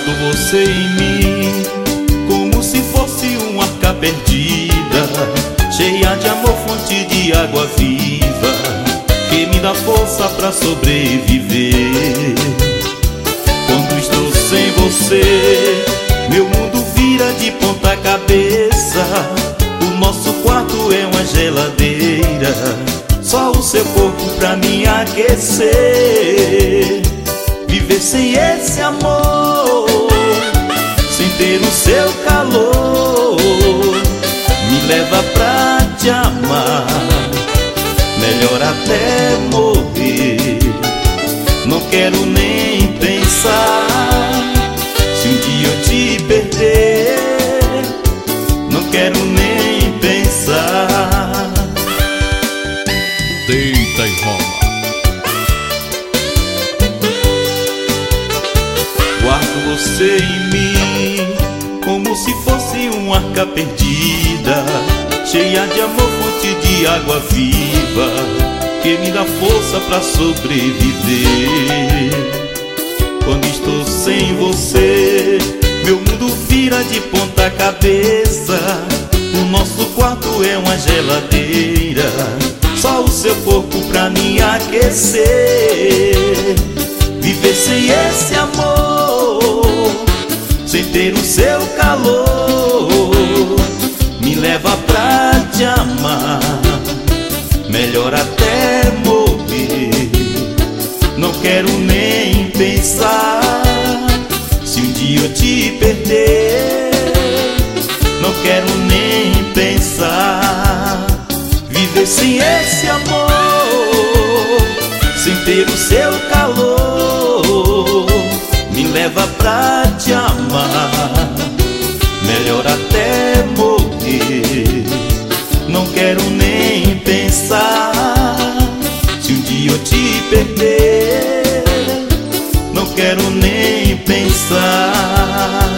Guardo você em mim como se fosse uma arca perdida, cheia de amor, fonte de água viva, que me dá força pra sobreviver. Quando estou sem você, meu mundo vira de ponta cabeça. O nosso quarto é uma geladeira, só o seu corpo pra me aquecer. Viver sem esse amor, sem ter o seu calor, me leva pra te amar, melhor até morrer. Não quero nem pensar se um dia eu te perder, não quero nem pensar. Deita e rola. Guardo você em mim como se fosse uma arca perdida, cheia de amor, fonte de água viva, que me dá força pra sobreviver. Quando estou sem você, meu mundo vira de ponta cabeça. O nosso quarto é uma geladeira, só o seu corpo pra me aquecer. Viver sem esse amor, sem ter o seu calor, me leva pra te amar, melhor até morrer. Não quero nem pensar se um dia eu te perder, não quero nem pensar. Viver sem esse amor, sem ter o seu calor, me leva pra te amar, melhor até morrer. Não quero nem pensar se um dia eu te perder, não quero nem pensar.